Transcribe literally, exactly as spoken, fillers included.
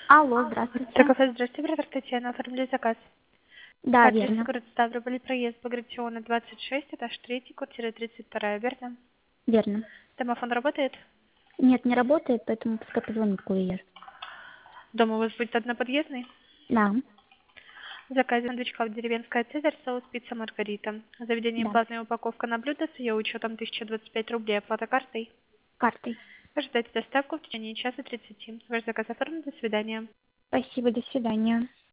Алло, здравствуйте. Кафе, здравствуйте, оператор Татьяна, оформили заказ. Да, Адрес верно. город Ставрополь, проезд Багратиона, двадцать шесть, этаж три, квартира тридцать два, верно? Верно. Домофон работает? Нет, не работает, поэтому пускай позвонит курьер. Дом у вас будет одноподъездный? Да, Заказ сэндвичка деревенская Цезарь, соус пицца Маргарита. Заведение да. платная упаковка на блюдо с ее учетом тысяча двадцать пять рублей, оплата картой. Картой. Ожидайте доставку в течение часа тридцати. Ваш заказ оформлен, до свидания. Спасибо, до свидания.